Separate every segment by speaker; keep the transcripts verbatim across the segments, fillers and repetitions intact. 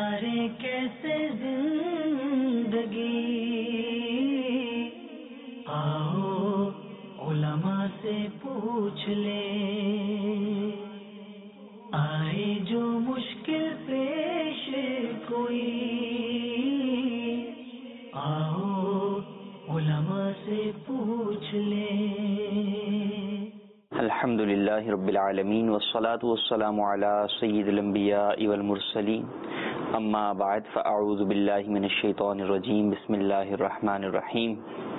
Speaker 1: گزارے کیسے زندگی، آؤ علماء سے پوچھ لیں، آئے جو مشکل پیش کوئی، آؤ علماء سے پوچھ لیں۔
Speaker 2: الحمد للہ رب العالمین والصلاة والسلام علی سید الانبیاء والمرسلین، اما بعد فاعوذ باللہ من الشیطان الرجیم، بسم اللہ الرحمن الرحیم۔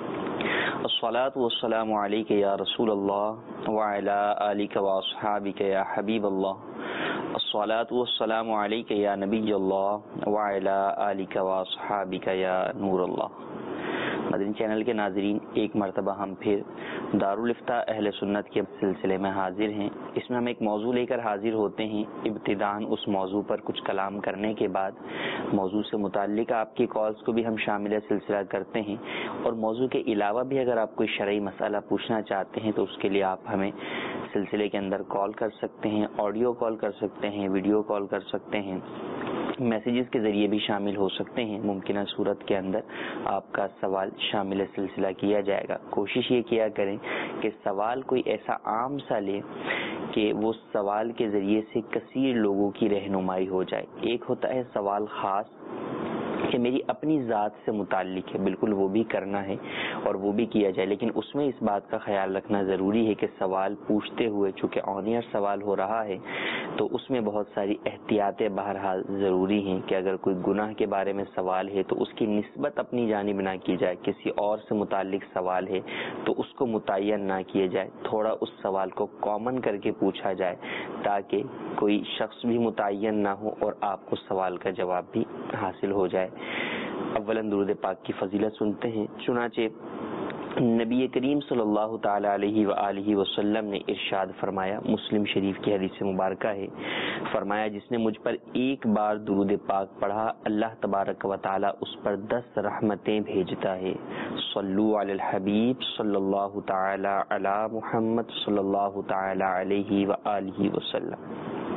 Speaker 2: الصلاة والسلام علیک یا رسول اللہ وعلی آلک واصحابک یا حبیب اللہ، الصلاة والسلام علیک یا نبی اللہ وعلی آلک واصحابک یا نور اللہ۔ مدنی چینل کے ناظرین، ایک مرتبہ ہم پھر دارالفتاء اہل سنت کے سلسلے میں حاضر ہیں۔ اس میں ہم ایک موضوع لے کر حاضر ہوتے ہیں، ابتداءً اس موضوع پر کچھ کلام کرنے کے بعد موضوع سے متعلق آپ کی کالز کو بھی ہم شامل سلسلہ کرتے ہیں، اور موضوع کے علاوہ بھی اگر آپ کوئی شرعی مسئلہ پوچھنا چاہتے ہیں تو اس کے لیے آپ ہمیں سلسلے کے اندر کال کر سکتے ہیں، آڈیو کال کر سکتے ہیں، ویڈیو کال کر سکتے ہیں، میسیجز کے ذریعے بھی شامل ہو سکتے ہیں۔ ممکنہ صورت کے اندر آپ کا سوال شامل سلسلہ کیا جائے گا۔ کوشش یہ کیا کریں کہ سوال کوئی ایسا عام سا لیں کہ وہ سوال کے ذریعے سے کثیر لوگوں کی رہنمائی ہو جائے۔ ایک ہوتا ہے سوال خاص کہ میری اپنی ذات سے متعلق ہے، بالکل وہ بھی کرنا ہے اور وہ بھی کیا جائے، لیکن اس میں اس بات کا خیال رکھنا ضروری ہے کہ سوال پوچھتے ہوئے چونکہ آن ایئر سوال ہو رہا ہے تو اس میں بہت ساری احتیاطیں بہرحال ضروری ہیں کہ اگر کوئی گناہ کے بارے میں سوال ہے تو اس کی نسبت اپنی جانب نہ کی جائے، کسی اور سے متعلق سوال ہے تو اس کو متعین نہ کیا جائے، تھوڑا اس سوال کو کامن کر کے پوچھا جائے تاکہ کوئی شخص بھی متعین نہ ہو اور آپ کو سوال کا جواب بھی حاصل ہو جائے۔ اولاً درود پاک کی فضیلت سنتے ہیں۔ چنانچہ نبی کریم صلی اللہ تعالی علیہ وآلہ وسلم نے ارشاد فرمایا، مسلم شریف کی حدیث مبارکہ ہے، فرمایا جس نے مجھ پر ایک بار درود پاک پڑھا اللہ تبارک و تعالی اس پر دس رحمتیں بھیجتا ہے۔ صلو علی الحبیب صلی اللہ تعالی علی محمد صلی اللہ تعالی علیہ وآلہ وسلم۔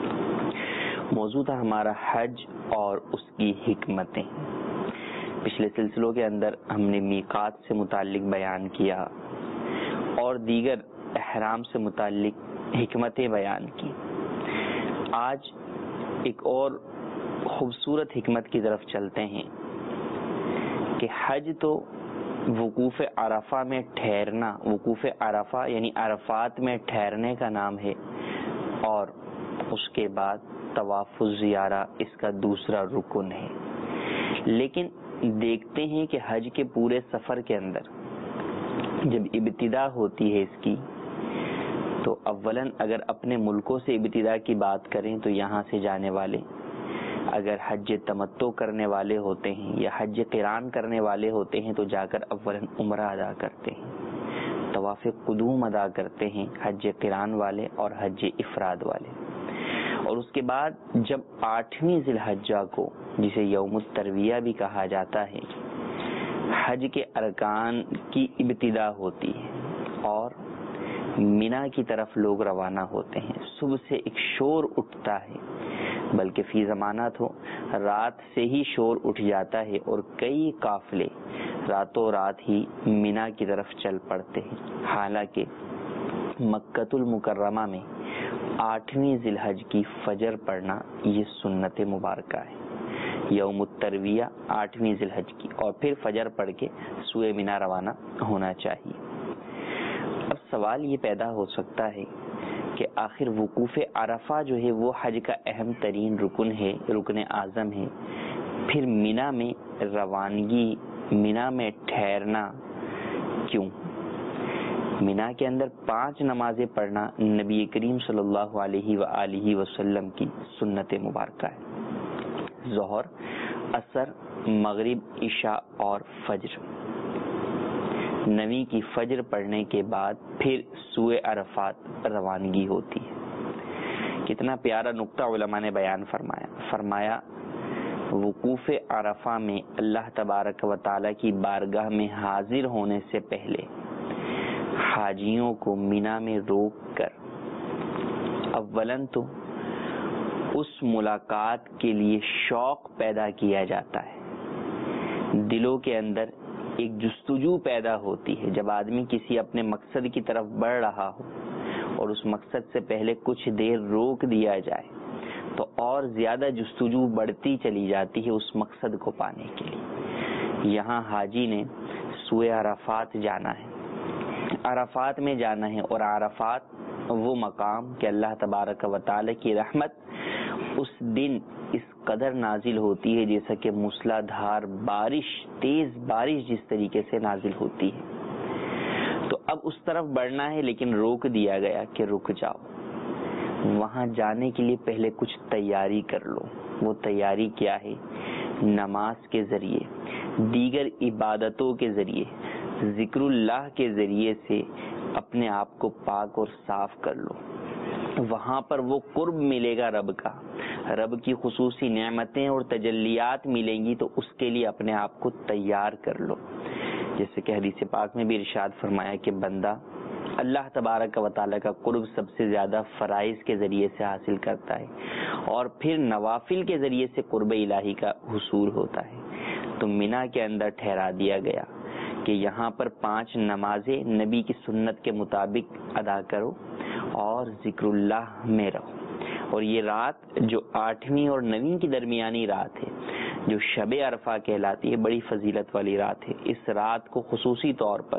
Speaker 2: موضوع تھا ہمارا حج اور اس کی حکمتیں۔ پچھلے سلسلوں کے اندر ہم نے میقات سے متعلق بیان کیا اور دیگر احرام سے متعلق حکمتیں بیان کی۔ آج ایک اور خوبصورت حکمت کی طرف چلتے ہیں کہ حج تو وقوف عرفہ میں ٹھہرنا، وقوف عرفہ یعنی عرفات میں ٹھہرنے کا نام ہے، اور اس کے بعد طواف الزیارہ اس کا دوسرا رکن ہے۔ لیکن دیکھتے ہیں کہ حج کے پورے سفر کے اندر جب ابتدا ہوتی ہے اس کی تو اولاً اگر اپنے ملکوں سے ابتدا کی بات کریں تو یہاں سے جانے والے اگر حج تمتع کرنے والے ہوتے ہیں یا حج قران کرنے والے ہوتے ہیں تو جا کر اولاً عمرہ ادا کرتے ہیں، طواف قدوم ادا کرتے ہیں حج قران والے اور حج افراد والے، اور اس کے بعد جب آٹھویں ذی الحجہ کو جسے یوم الترویہ بھی کہا جاتا ہے حج کے ارکان کی ابتدا ہوتی ہے اور مینا کی طرف لوگ روانہ ہوتے ہیں۔ صبح سے ایک شور اٹھتا ہے، بلکہ فی زمانہ تو رات سے ہی شور اٹھ جاتا ہے اور کئی قافلے راتوں رات ہی مینا کی طرف چل پڑتے ہیں۔ حالانکہ مکۃ المکرمہ میں آٹھویں ذی الحج کی فجر پڑھنا یہ سنت مبارکہ ہے، یوم الترویہ آٹھویں ذی الحج کی، اور پھر فجر پڑھ کے سوئے مینا روانہ ہونا چاہیے۔ اب سوال یہ پیدا ہو سکتا ہے کہ آخر وقوف عرفہ جو ہے وہ حج کا اہم ترین رکن ہے، رکن اعظم ہے، پھر مینا میں روانگی، مینا میں ٹھہرنا کیوں؟ مینا کے اندر پانچ نمازیں پڑھنا نبی کریم صلی اللہ علیہ وآلہ وسلم کی سنت مبارکہ ہے، ظہر، عصر، مغرب، عشاء اور فجر۔ نویں کی فجر پڑھنے کے بعد پھر سوئے عرفات روانگی ہوتی ہے۔ کتنا پیارا نقطہ علماء نے بیان فرمایا، فرمایا وقوف عرفہ میں اللہ تبارک و تعالی کی بارگاہ میں حاضر ہونے سے پہلے حاجیوں کو مینا میں روک کر اولاً تو اس ملاقات کے لیے شوق پیدا کیا جاتا ہے، دلوں کے اندر ایک جستجو پیدا ہوتی ہے۔ جب آدمی کسی اپنے مقصد کی طرف بڑھ رہا ہو اور اس مقصد سے پہلے کچھ دیر روک دیا جائے تو اور زیادہ جستجو بڑھتی چلی جاتی ہے اس مقصد کو پانے کے لیے۔ یہاں حاجی نے سوئے عرفات جانا ہے، عرفات میں جانا ہے، اور عرفات وہ مقام کہ اللہ تبارک و تعالی کی رحمت اس دن اس قدر نازل ہوتی ہے جیسا کہ موسلا دھار بارش، تیز بارش جس طریقے سے نازل ہوتی ہے۔ تو اب اس طرف بڑھنا ہے، لیکن روک دیا گیا کہ رک جاؤ، وہاں جانے کے لیے پہلے کچھ تیاری کر لو۔ وہ تیاری کیا ہے؟ نماز کے ذریعے، دیگر عبادتوں کے ذریعے، ذکر اللہ کے ذریعے سے اپنے آپ کو پاک اور صاف کر لو۔ وہاں پر وہ قرب ملے گا رب کا، رب کی خصوصی نعمتیں اور تجلیات ملیں گی، تو اس کے لیے اپنے آپ کو تیار کر لو۔ جیسے کہ حدیث پاک میں بھی ارشاد فرمایا کہ بندہ اللہ تبارک و تعالیٰ کا قرب سب سے زیادہ فرائض کے ذریعے سے حاصل کرتا ہے، اور پھر نوافل کے ذریعے سے قرب الہی کا حصول ہوتا ہے۔ تو مینا کے اندر ٹھہرا دیا گیا کہ یہاں پر پانچ نمازیں نبی کی سنت کے مطابق ادا کرو اور ذکر اللہ میں رہو۔ اور یہ رات جو آٹھویں اور نویں کی درمیانی رات ہے، جو شب عرفہ کہلاتی ہے، بڑی فضیلت والی رات ہے۔ اس رات کو خصوصی طور پر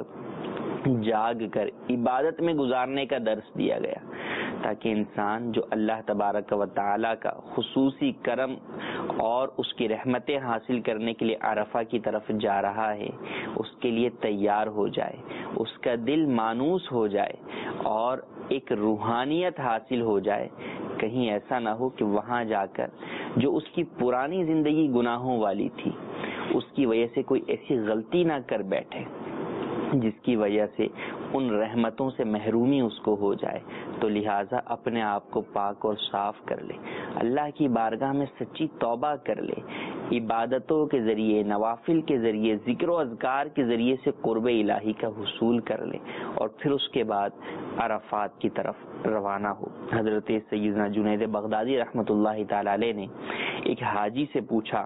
Speaker 2: جاگ کر عبادت میں گزارنے کا درس دیا گیا، تاکہ انسان جو اللہ تبارک و تعالیٰ کا خصوصی کرم اور اس کی رحمتیں حاصل کرنے کے لیے عرفہ کی طرف جا رہا ہے، اس کے لیے تیار ہو جائے، اس کا دل مانوس ہو جائے اور ایک روحانیت حاصل ہو جائے۔ کہیں ایسا نہ ہو کہ وہاں جا کر جو اس کی پرانی زندگی گناہوں والی تھی، اس کی وجہ سے کوئی ایسی غلطی نہ کر بیٹھے جس کی وجہ سے ان رحمتوں سے محرومی اس کو ہو جائے۔ تو لہٰذا اپنے آپ کو پاک اور صاف کر لے، اللہ کی بارگاہ میں سچی توبہ کر لے، عبادتوں کے ذریعے، نوافل کے ذریعے، ذکر و اذکار کے ذریعے سے قرب الہی کا حصول کر لے، اور پھر اس کے بعد عرفات کی طرف روانہ ہو۔ حضرت سیدنا جنید بغدادی رحمۃ اللہ تعالی علیہ نے ایک حاجی سے پوچھا،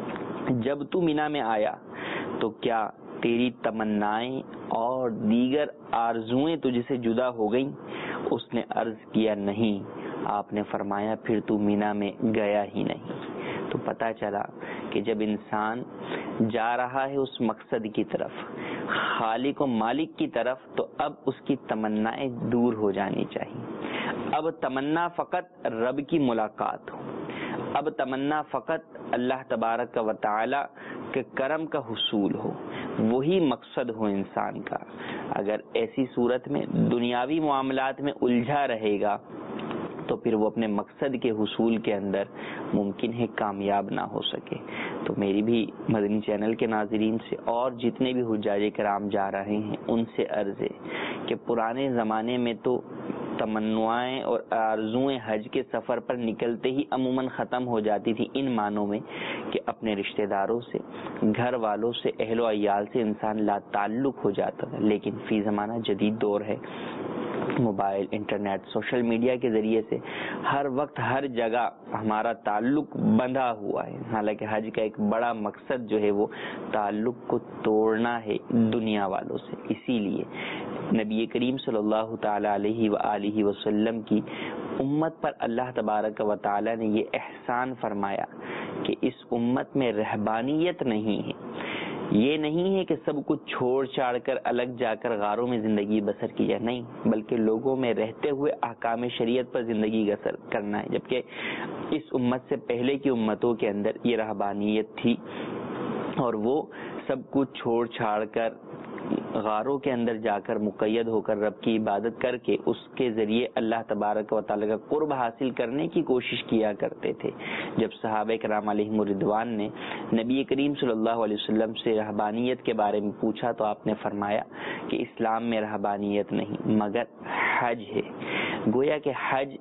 Speaker 2: جب تو مینا میں آیا تو کیا تیری تمنائیں اور دیگر آرزوئیں تجھ سے جدا ہو گئیں؟ اس نے عرض کیا نہیں۔ آپ نے فرمایا پھر تو مینا میں گیا ہی نہیں۔ تو پتہ چلا کہ جب انسان جا رہا ہے اس مقصد کی طرف، خالق و مالک کی طرف، تو اب اس کی تمنائیں دور ہو جانی چاہیے۔ اب تمنا فقط رب کی ملاقات ہو، اب تمنا فقط اللہ تبارک و تعالی کے کرم کا حصول ہو، وہی مقصد ہو انسان کا۔ اگر ایسی صورت میں دنیاوی معاملات میں الجھا رہے گا تو پھر وہ اپنے مقصد کے حصول کے اندر ممکن ہے کامیاب نہ ہو سکے۔ تو میری بھی مدنی چینل کے ناظرین سے اور جتنے بھی حجاج کرام جا رہے ہیں ان سے عرض ہے کہ پرانے زمانے میں تو تمنائیں اور آرزوئیں حج کے سفر پر نکلتے ہی عموماً ختم ہو جاتی تھی، ان معنوں میں کہ اپنے رشتہ داروں سے، گھر والوں سے، اہل و عیال سے انسان لا تعلق ہو جاتا تھا۔ لیکن فی زمانہ جدید دور ہے، موبائل، انٹرنیٹ، سوشل میڈیا کے ذریعے سے ہر وقت ہر جگہ ہمارا تعلق بندھا ہوا ہے۔ حالانکہ حج کا ایک بڑا مقصد جو ہے وہ تعلق کو توڑنا ہے دنیا والوں سے۔ اسی لیے نبی کریم صلی اللہ تعالی علیہ وآلہ وسلم کی امت پر اللہ تبارک و تعالی نے یہ احسان فرمایا کہ اس امت میں رہبانیت نہیں ہے۔ یہ نہیں ہے کہ سب کچھ چھوڑ چھاڑ کر الگ جا کر غاروں میں زندگی بسر کی جائے، نہیں، بلکہ لوگوں میں رہتے ہوئے احکام شریعت پر زندگی بسر کرنا ہے۔ جبکہ اس امت سے پہلے کی امتوں کے اندر یہ رہبانیت تھی، اور وہ سب کچھ چھوڑ چھاڑ کر غاروں کے اندر جا کر مقید ہو کر رب کی عبادت کر کے اس کے ذریعے اللہ تبارک و تعالی کا قرب حاصل کرنے کی کوشش کیا کرتے تھے۔ جب صحابہ کرام علیہم الرضوان نے نبی کریم صلی اللہ علیہ وسلم سے رہبانیت کے بارے میں پوچھا تو آپ نے فرمایا کہ اسلام میں رہبانیت نہیں مگر حج ہے۔ گویا کہ حج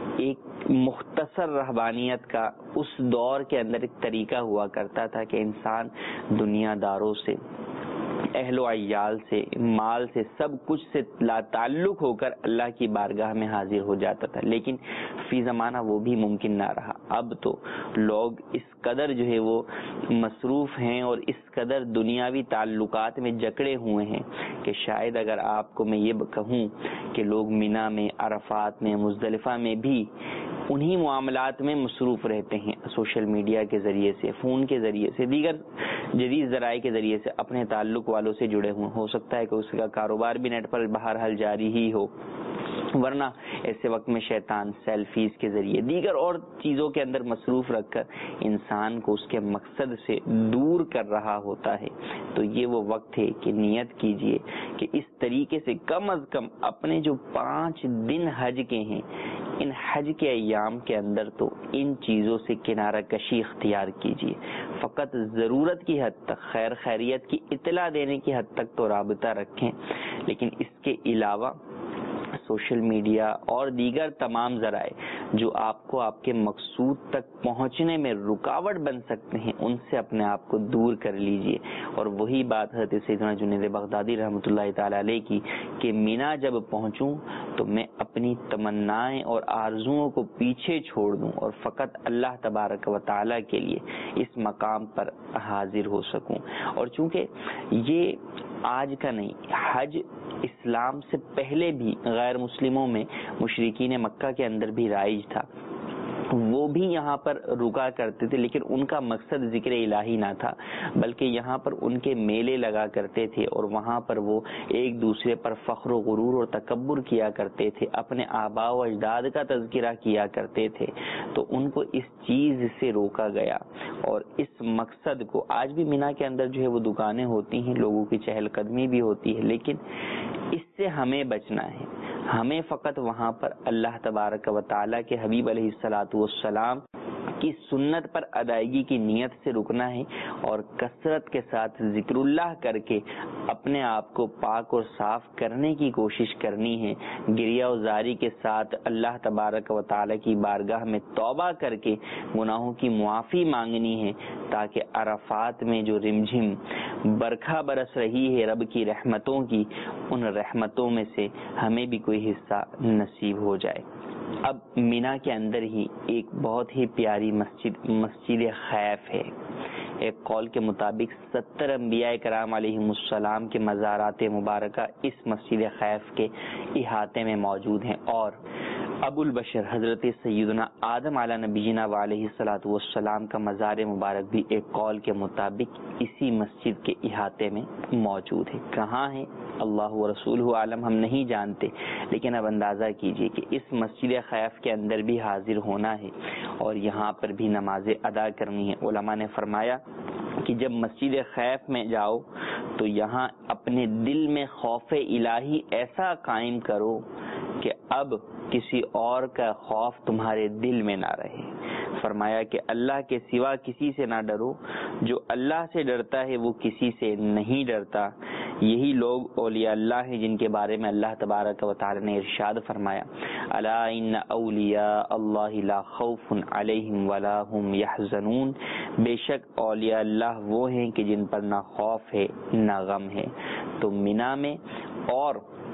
Speaker 2: ایک مختصر رہبانیت کا اس دور کے اندر ایک طریقہ ہوا کرتا تھا کہ انسان دنیا داروں سے، اہل و عیال سے، مال سے، سب کچھ سے لا تعلق ہو کر اللہ کی بارگاہ میں حاضر ہو جاتا تھا۔ لیکن فی زمانہ وہ بھی ممکن نہ رہا۔ اب تو لوگ اس قدر جو ہے وہ مصروف ہیں اور اس قدر دنیاوی تعلقات میں جکڑے ہوئے ہیں کہ شاید اگر آپ کو میں یہ کہوں کہ لوگ مینا میں، عرفات میں، مزدلفہ میں بھی انہی معاملات میں مصروف رہتے ہیں، سوشل میڈیا کے ذریعے سے، فون کے ذریعے سے، دیگر جدید ذرائع کے ذریعے سے اپنے تعلق والوں سے جڑے ہوئے. ہو سکتا ہے کہ اس کا کاروبار بھی نیٹ پر بہرحال جاری ہی ہو، ورنہ ایسے وقت میں شیطان سیلفیز کے ذریعے دیگر اور چیزوں کے اندر مصروف رکھ کر انسان کو اس کے مقصد سے دور کر رہا ہوتا ہے. تو یہ وہ وقت ہے کہ نیت کیجئے کہ اس طریقے سے کم از کم اپنے جو پانچ دن حج کے ہیں، ان حج کے ایام کے اندر تو ان چیزوں سے کنارہ کشی اختیار کیجئے. فقط ضرورت کی حد تک، خیر خیریت کی اطلاع دینے کی حد تک تو رابطہ رکھیں، لیکن اس کے علاوہ سوشل میڈیا اور دیگر تمام ذرائع جو آپ کو آپ کے مقصود تک پہنچنے میں رکاوٹ بن سکتے ہیں، ان سے اپنے آپ کو دور کر لیجئے. اور وہی بات حضرت سیدنا جنید بغدادی رحمۃ اللہ تعالی علیہ کی کہ مینا جب پہنچوں تو میں اپنی تمنائیں اور آرزوؤں کو پیچھے چھوڑ دوں اور فقط اللہ تبارک و تعالی کے لیے اس مقام پر حاضر ہو سکوں. اور چونکہ یہ آج کا نہیں، حج اسلام سے پہلے بھی غیر مسلموں میں، مشرکین مکہ کے اندر بھی رائج تھا، وہ بھی یہاں پر رکا کرتے تھے، لیکن ان کا مقصد ذکر الہی نہ تھا، بلکہ یہاں پر ان کے میلے لگا کرتے تھے اور وہاں پر وہ ایک دوسرے پر فخر و غرور اور تکبر کیا کرتے تھے، اپنے آباء و اجداد کا تذکرہ کیا کرتے تھے. تو ان کو اس چیز سے روکا گیا اور اس مقصد کو، آج بھی مینا کے اندر جو ہے وہ دکانیں ہوتی ہیں، لوگوں کی چہل قدمی بھی ہوتی ہے، لیکن اس سے ہمیں بچنا ہے. ہمیں فقط وہاں پر اللہ تبارک و تعالیٰ کے حبیب علیہ الصلاۃ والسلام کی سنت پر ادائیگی کی نیت سے رکنا ہے اور کثرت کے ساتھ ذکر اللہ کر کے اپنے آپ کو پاک اور صاف کرنے کی کوشش کرنی ہے. گریہ و زاری کے ساتھ اللہ تبارک و تعالیٰ کی بارگاہ میں توبہ کر کے گناہوں کی معافی مانگنی ہے، تاکہ عرفات میں جو رمجھم برکھا برس رہی ہے رب کی رحمتوں کی، ان رحمتوں میں سے ہمیں بھی کوئی حصہ نصیب ہو جائے. اب مینا کے اندر ہی ایک بہت ہی پیاری مسجد مسجد خیف ہے. ایک قول کے مطابق ستر انبیاء کرام علیہم السلام کے مزارات مبارکہ اس مسجد خیف کے احاطے میں موجود ہیں، اور ابو البشر حضرت سیدنا آدم علیہ نبینا وعلیہ الصلاۃ والسلام کا مزار مبارک بھی ایک قول کے مطابق اسی مسجد کے احاطے میں موجود ہے. کہاں ہے اللہ و رسولہ عالم، ہم نہیں جانتے، لیکن اب اندازہ کیجئے کہ اس مسجد خیف کے اندر بھی حاضر ہونا ہے اور یہاں پر بھی نمازیں ادا کرنی ہے. علماء نے فرمایا کہ جب مسجد خیف میں جاؤ تو یہاں اپنے دل میں خوف الہی ایسا قائم کرو کہ اب کسی اور کا خوف تمہارے دل میں نہ رہے. فرمایا کہ اللہ کے سوا کسی سے نہ ڈرو، جو اللہ سے ڈرتا ہے وہ کسی سے نہیں ڈرتا. یہی لوگ اولیاء اللہ ہیں جن کے بارے میں اللہ تبارک و تعالی نے ارشاد فرمایا، الا ان اولیاء اللہ لا خوف علیہم ولا هم یحزنون، بے شک اولیاء اللہ وہ ہیں کہ جن پر نہ خوف ہے نہ غم ہے. تو مینا میں اور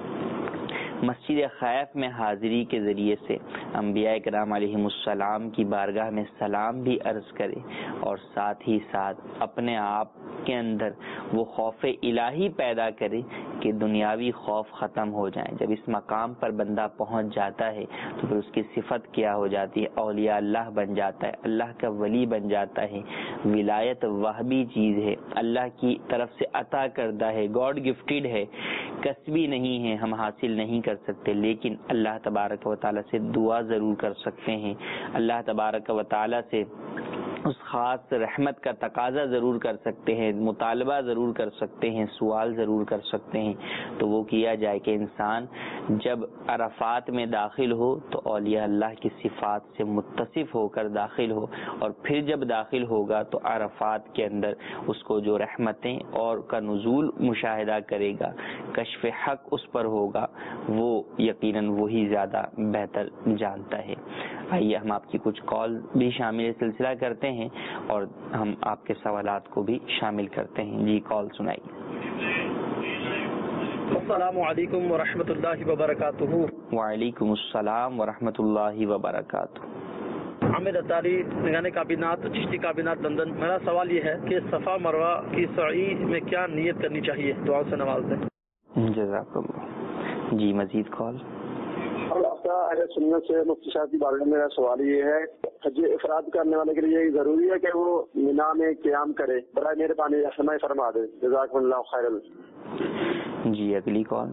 Speaker 2: مسجد خیف میں حاضری کے ذریعے سے انبیاء کرام علیہم السلام کی بارگاہ میں سلام بھی عرض کرے اور ساتھ ہی ساتھ اپنے آپ کے اندر وہ خوف الہی پیدا کرے کہ دنیاوی خوف ختم ہو جائیں. جب اس مقام پر بندہ پہنچ جاتا ہے تو پھر اس کی صفت کیا ہو جاتی ہے، اولیاء اللہ بن جاتا ہے، اللہ کا ولی بن جاتا ہے. ولایت وہبی چیز ہے، اللہ کی طرف سے عطا کردہ ہے، گاڈ گفٹڈ ہے، کسبی نہیں ہے، ہم حاصل نہیں کر سکتے، لیکن اللہ تبارک و تعالیٰ سے دعا ضرور کر سکتے ہیں. اللہ تبارک و تعالیٰ سے اس خاص رحمت کا تقاضا ضرور کر سکتے ہیں، مطالبہ ضرور کر سکتے ہیں، سوال ضرور کر سکتے ہیں. تو وہ کیا جائے کہ انسان جب عرفات میں داخل ہو تو اولیاء اللہ کی صفات سے متصف ہو کر داخل ہو، اور پھر جب داخل ہوگا تو عرفات کے اندر اس کو جو رحمتیں اور کا نزول مشاہدہ کرے گا، کشف حق اس پر ہوگا، وہ یقیناً وہی زیادہ بہتر جانتا ہے. آئیے ہم آپ کی کچھ کال بھی شامل سلسلہ کرتے ہیں اور ہم آپ کے سوالات کو بھی شامل کرتے ہیں. جی کال سنائیے.
Speaker 3: السلام علیکم ورحمۃ اللہ وبرکاتہ.
Speaker 2: وعلیکم السلام ورحمۃ اللہ وبرکاتہ.
Speaker 3: عامر اتاری نگران کابینات چشتی کابینات لندن. میرا سوال یہ ہے کہ صفا مروہ کی سعی میں کیا نیت کرنی چاہیے؟ دعا سے نواز دیں.
Speaker 2: جزاک اللہ. جی مزید کال.
Speaker 4: اہل سنت سے مفتی صاحب کے بارے میں میرا سوال یہ ہے، حج افراد کرنے والے کے لیے ضروری ہے کہ وہ مینا میں قیام کرے؟ برائے مہربانی سماع فرما دے. جزاکم اللہ خیر.
Speaker 2: جی اگلی کال.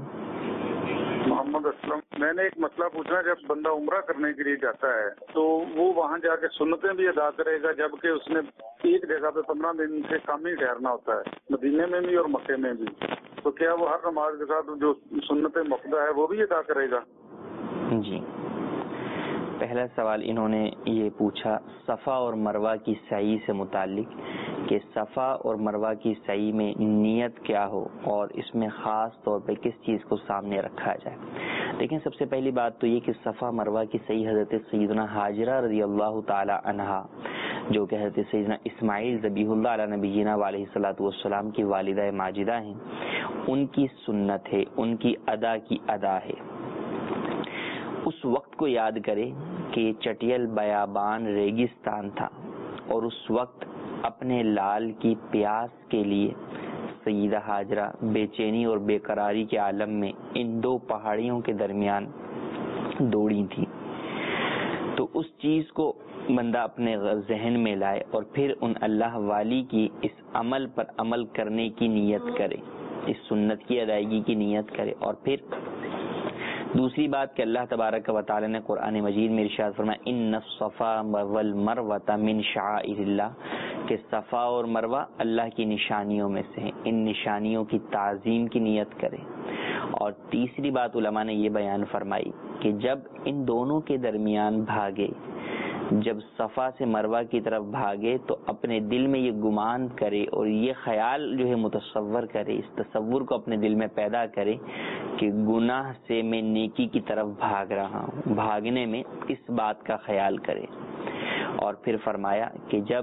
Speaker 5: محمد اسلم. میں نے ایک مسئلہ پوچھنا، جب بندہ عمرہ کرنے کے لیے جاتا ہے تو وہ وہاں جا کے سنتیں بھی ادا کرے گا، جبکہ اس نے ایک جگہ پہ پندرہ دن سے کم ہی ٹھہرنا ہوتا ہے، مدینے میں بھی اور مکے میں بھی، تو کیا وہ ہر نماز کے ساتھ جو سنت مقدہ ہے وہ بھی ادا کرے گا؟
Speaker 2: جی پہلا سوال انہوں نے یہ پوچھا صفا اور مروہ کی سعی سے متعلق کہ صفا اور مروہ کی سعی میں نیت کیا ہو اور اس میں خاص طور پہ کس چیز کو سامنے رکھا جائے. دیکھیں سب سے پہلی بات تو یہ کہ صفا مروہ کی سعی حضرت سیدنا حاجرہ رضی اللہ تعالی عنہا جو کہ حضرت سیدنا اسماعیل ذبیح اللہ علیہ نبینا علیہ الصلوۃ والسلام کی والدہ ماجدہ ہیں، ان کی سنت ہے، ان کی ادا کی ادا ہے. اس وقت کو یاد کرے کہ چٹیل بیابان ریگستان تھا اور اس وقت اپنے لال کی پیاس کے لیے سیدہ حاجرہ بے چینی اور بے قراری کے عالم میں ان دو پہاڑیوں کے درمیان دوڑی تھی. تو اس چیز کو بندہ اپنے ذہن میں لائے اور پھر ان اللہ والی کی اس عمل پر عمل کرنے کی نیت کرے، اس سنت کی ادائیگی کی نیت کرے. اور پھر دوسری بات کہ اللہ تبارک و تعالی نے قرآن مجید میں ارشاد فرمایا ان الصفا والمروہ من شعائر اللہ، کہ صفا اور مروہ اللہ کی نشانیوں میں سے ہیں، ان نشانیوں کی تعظیم کی نیت کرے. اور تیسری بات علماء نے یہ بیان فرمائی کہ جب ان دونوں کے درمیان بھاگے، جب صفا سے مروہ کی طرف بھاگے تو اپنے دل میں یہ گمان کرے اور یہ خیال جو ہے متصور کرے، اس تصور کو اپنے دل میں پیدا کرے کہ گناہ سے میں نیکی کی طرف بھاگ رہا ہوں، بھاگنے میں اس بات کا خیال کرے. اور پھر فرمایا کہ جب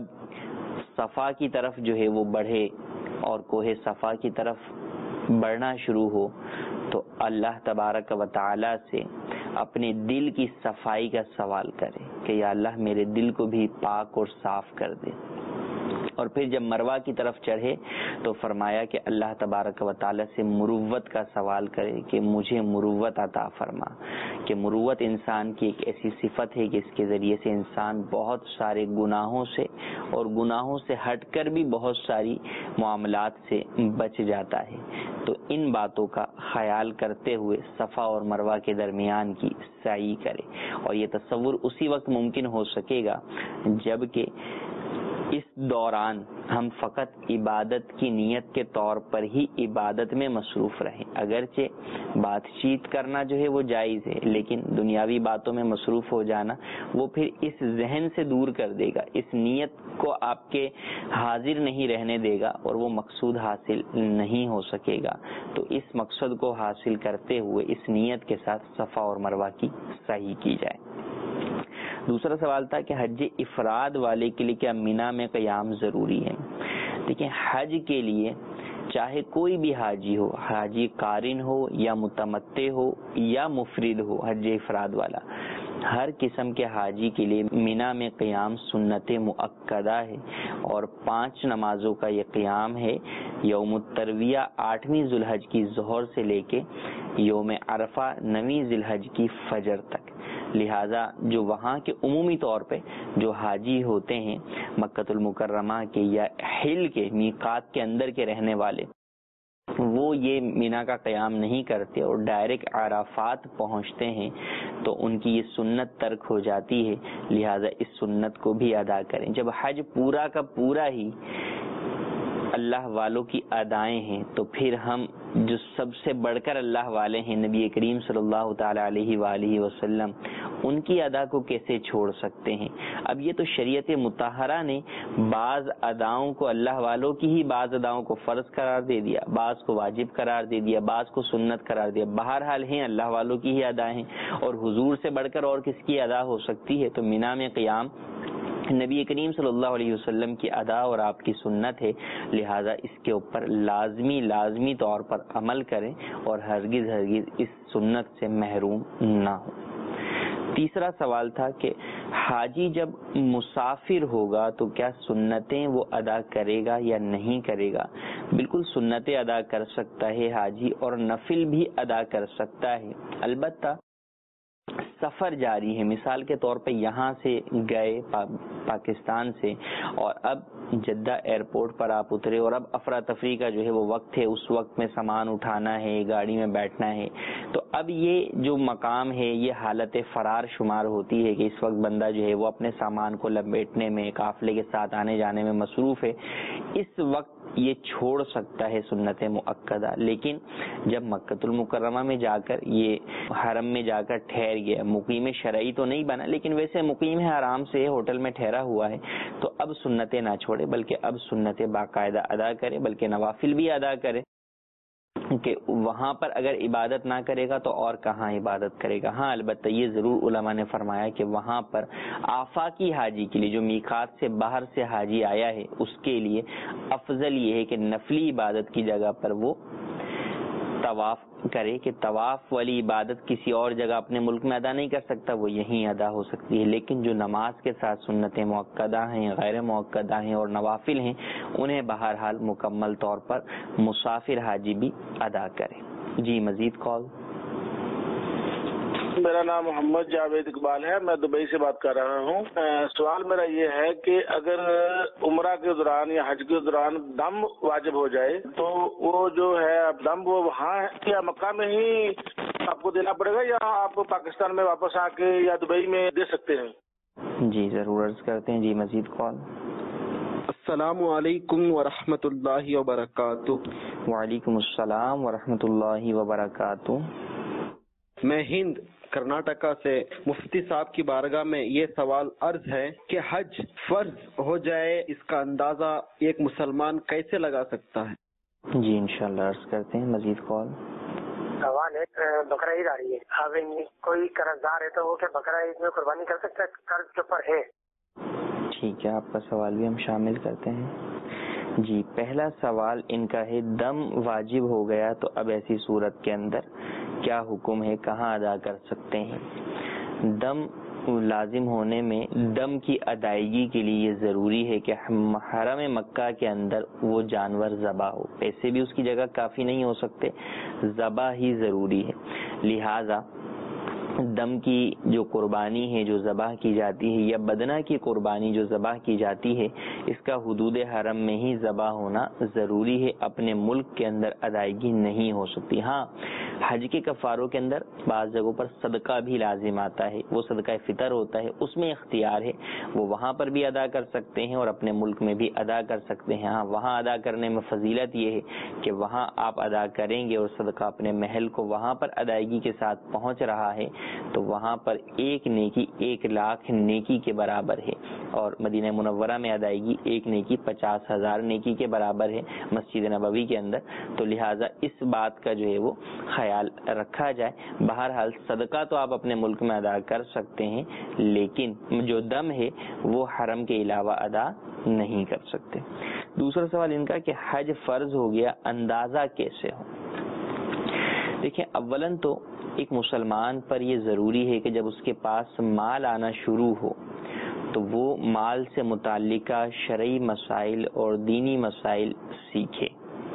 Speaker 2: صفا کی طرف جو ہے وہ بڑھے اور کوہ صفا کی طرف بڑھنا شروع ہو تو اللہ تبارک و تعالی سے اپنے دل کی صفائی کا سوال کرے کہ یا اللہ میرے دل کو بھی پاک اور صاف کر دے. اور پھر جب مروہ کی طرف چڑھے تو فرمایا کہ اللہ تبارک و تعالی سے مروت کا سوال کرے کہ مجھے مروت عطا فرما، کہ مروت انسان کی ایک ایسی صفت ہے کہ اس کے ذریعے سے انسان بہت سارے گناہوں سے اور گناہوں سے ہٹ کر بھی بہت ساری معاملات سے بچ جاتا ہے. تو ان باتوں کا خیال کرتے ہوئے صفا اور مروہ کے درمیان کی سعی کرے. اور یہ تصور اسی وقت ممکن ہو سکے گا جب کہ اس دوران ہم فقط عبادت کی نیت کے طور پر ہی عبادت میں مصروف رہیں. اگرچہ بات چیت کرنا جو ہے وہ جائز ہے، لیکن دنیاوی باتوں میں مصروف ہو جانا وہ پھر اس ذہن سے دور کر دے گا، اس نیت کو آپ کے حاضر نہیں رہنے دے گا اور وہ مقصود حاصل نہیں ہو سکے گا. تو اس مقصد کو حاصل کرتے ہوئے اس نیت کے ساتھ صفا اور مروہ کی سعی کی جائے. دوسرا سوال تھا کہ حج افراد والے کے لیے کیا مینا میں قیام ضروری ہے؟ دیکھیں حج کے لیے چاہے کوئی بھی حاجی ہو، حاجی قارن ہو یا متمتع ہو یا مفرد ہو، حج افراد والا ہر قسم کے حاجی کے لیے مینا میں قیام سنت مؤکدہ ہے. اور پانچ نمازوں کا یہ قیام ہے یوم الترویہ آٹھویں ذی الحج کی ظہر سے لے کے یوم عرفہ نویں ذی الحج کی فجر تک. لہذا جو وہاں کے عمومی طور پہ جو حاجی ہوتے ہیں مکۃ المکرمہ کے یا حل کے میقات کے اندر کے رہنے والے، وہ یہ مینا کا قیام نہیں کرتے اور ڈائریکٹ عرفات پہنچتے ہیں تو ان کی یہ سنت ترک ہو جاتی ہے. لہذا اس سنت کو بھی ادا کریں. جب حج پورا کا پورا ہی اللہ والوں کی ادائیں ہیں تو پھر ہم جو سب سے بڑھ کر اللہ والے ہیں نبی کریم صلی اللہ تعالی علیہ وآلہ وسلم، ان کی ادا کو کیسے چھوڑ سکتے ہیں؟ اب یہ تو شریعت مطہرہ نے بعض اداؤں کو اللہ والوں کی ہی بعض اداؤں کو فرض قرار دے دیا، بعض کو واجب قرار دے دیا، بعض کو سنت قرار دیا. بہرحال ہیں اللہ والوں کی ہی ادا ہیں اور حضور سے بڑھ کر اور کس کی ادا ہو سکتی ہے؟ تو مینا میں قیام نبی کریم صلی اللہ علیہ وسلم کی ادا اور آپ کی سنت ہے. لہذا اس کے اوپر لازمی لازمی طور پر عمل کریں اور ہرگز ہرگز اس سنت سے محروم نہ ہو. تیسرا سوال تھا کہ حاجی جب مسافر ہوگا تو کیا سنتیں وہ ادا کرے گا یا نہیں کرے گا؟ بالکل سنتیں ادا کر سکتا ہے حاجی، اور نفل بھی ادا کر سکتا ہے، البتہ سفر جاری ہے. مثال کے طور پہ یہاں سے گئے پا پاکستان سے اور اب جدہ ایئرپورٹ پر آپ اترے اور اب افراتفری کا جو ہے وہ وقت ہے، اس وقت میں سامان اٹھانا ہے، گاڑی میں بیٹھنا ہے، تو اب یہ جو مقام ہے یہ حالت فرار شمار ہوتی ہے کہ اس وقت بندہ جو ہے وہ اپنے سامان کو لپیٹنے میں، قافلے کے ساتھ آنے جانے میں مصروف ہے. اس وقت یہ چھوڑ سکتا ہے سنت مؤکدہ. لیکن جب مکۃ المکرمہ میں جا کر یہ حرم میں جا کر ٹھہر گیا، مقیم شرعی تو نہیں بنا لیکن ویسے مقیم ہے، آرام سے ہوٹل میں ٹھہرا ہوا ہے، تو اب سنتیں نہ چھوڑے بلکہ اب سنتیں باقاعدہ ادا کرے، بلکہ نوافل بھی ادا کرے، کہ وہاں پر اگر عبادت نہ کرے گا تو اور کہاں عبادت کرے گا. ہاں البتہ یہ ضرور علماء نے فرمایا کہ وہاں پر آفاقی حاجی کے لیے، جو میقات سے باہر سے حاجی آیا ہے، اس کے لیے افضل یہ ہے کہ نفلی عبادت کی جگہ پر وہ طواف کرے، کہ طواف والی عبادت کسی اور جگہ اپنے ملک میں ادا نہیں کر سکتا، وہ یہیں ادا ہو سکتی ہے. لیکن جو نماز کے ساتھ سنتیں مؤکدہ ہیں، غیر مؤکدہ ہیں اور نوافل ہیں، انہیں بہرحال مکمل طور پر مسافر حاجی بھی ادا کرے. جی مزید کال.
Speaker 6: میرا نام محمد جاوید اقبال ہے، میں دبئی سے بات کر رہا ہوں. سوال میرا یہ ہے کہ اگر عمرہ کے دوران یا حج کے دوران دم واجب ہو جائے تو وہ جو ہے دم وہ وہاں یا مکہ میں ہی آپ کو دینا پڑے گا یا آپ پاکستان میں واپس آ کے یا دبئی میں دے سکتے ہیں؟
Speaker 2: جی ضرور عرض کرتے ہیں. جی مزید کال.
Speaker 7: السلام علیکم ورحمۃ اللہ وبرکاتہ.
Speaker 2: وعلیکم السلام ورحمۃ اللہ وبرکاتہ.
Speaker 7: میں ہند کرناٹکا سے مفتی صاحب کی بارگاہ میں یہ سوال عرض ہے کہ حج فرض ہو جائے اس کا اندازہ ایک مسلمان کیسے لگا سکتا ہے؟
Speaker 2: جی انشاءاللہ عرض کرتے ہیں. مزید کال.
Speaker 8: سوال ہے بقرہ عید آ رہی ہے، اب کوئی قرض دار ہے تو وہ کہ بقرہ عید میں قربانی کر سکتا ہے، قرض کے اوپر ہے؟
Speaker 2: ٹھیک ہے، آپ کا سوال بھی ہم شامل کرتے ہیں. جی پہلا سوال ان کا ہے دم واجب ہو گیا تو اب ایسی صورت کے اندر کیا حکم ہے، کہاں ادا کر سکتے ہیں؟ دم لازم ہونے میں دم کی ادائیگی کے لیے یہ ضروری ہے کہ حرم مکہ کے اندر وہ جانور ذبح ہو. پیسے بھی اس کی جگہ کافی نہیں ہو سکتے، ذبح ہی ضروری ہے. لہذا دم کی جو قربانی ہے جو ذبح کی جاتی ہے یا بدنہ کی قربانی جو ذبح کی جاتی ہے، اس کا حدود حرم میں ہی ذبح ہونا ضروری ہے، اپنے ملک کے اندر ادائیگی نہیں ہو سکتی. ہاں حج کے کفاروں کے اندر بعض جگہوں پر صدقہ بھی لازم آتا ہے، وہ صدقہ فطر ہوتا ہے، اس میں اختیار ہے، وہ وہاں پر بھی ادا کر سکتے ہیں اور اپنے ملک میں بھی ادا کر سکتے ہیں. ہاں وہاں ادا کرنے میں فضیلت یہ ہے کہ وہاں آپ ادا کریں گے اور صدقہ اپنے محل کو وہاں پر ادائیگی کے ساتھ پہنچ رہا ہے تو وہاں پر ایک نیکی ایک لاکھ نیکی کے برابر ہے، اور مدینہ منورہ میں ادائیگی ایک نیکی پچاس ہزار نیکی کے برابر ہے مسجد نبوی کے اندر. تو لہٰذا اس بات کا جو ہے وہ خیال رکھا جائے. بہرحال صدقہ تو آپ اپنے ملک میں ادا کر سکتے ہیں لیکن جو دم ہے وہ حرم کے علاوہ ادا نہیں کر سکتے. دوسرا سوال ان کا کہ حج فرض ہو گیا، اندازہ کیسے ہو؟ دیکھیں اولاً تو ایک مسلمان پر یہ ضروری ہے کہ جب اس کے پاس مال آنا شروع ہو تو وہ مال سے متعلقہ شرعی مسائل اور دینی مسائل سیکھے.